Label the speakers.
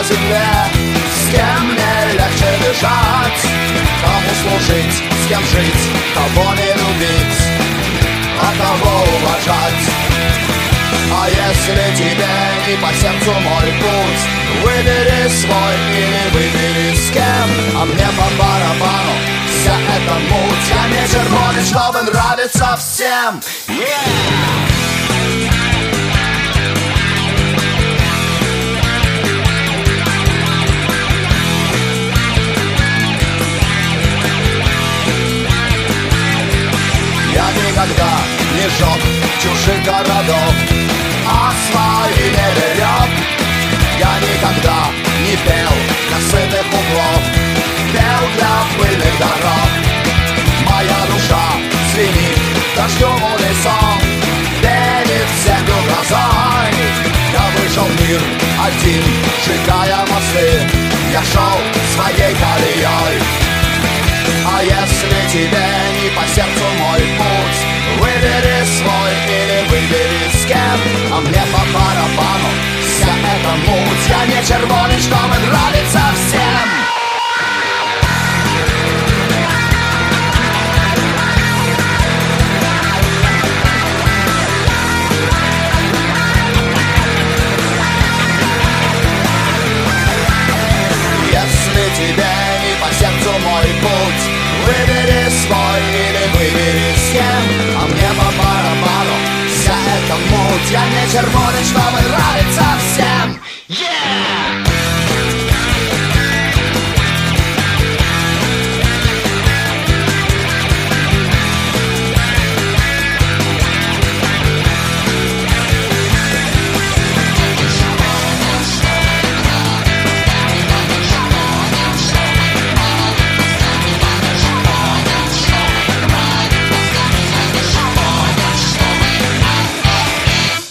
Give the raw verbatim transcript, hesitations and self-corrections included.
Speaker 1: земле. С кем мне легче дышать, кому служить, с кем жить, кого не любить, а кого уважать. А если тебе не по сердцу мой путь, выбери свой или выбери с кем. А мне по барабану вся эта муть. Я не червонец, чтобы нравиться всем. Yeah! Я никогда не жег чужих городов, а свои не берег. Я никогда не пел для сытых углов, пел для пыльных дорог. Моя душа звенит дождем унисон, пенит в землю грозой. Я вышел в мир один, сжигая мосты, я шел своей колеей. А если тебе не по сердцу мой путь, выбери свой или выбери с кем. А мне по барабану вся эта муть. Я не червонец, чтобы нравиться всем. Если тебе не по сердцу мой путь, выбери свой или выбери с кем. А мне по барабану вся эта муть. Я не червонец, чтобы нравиться всем. Yeah!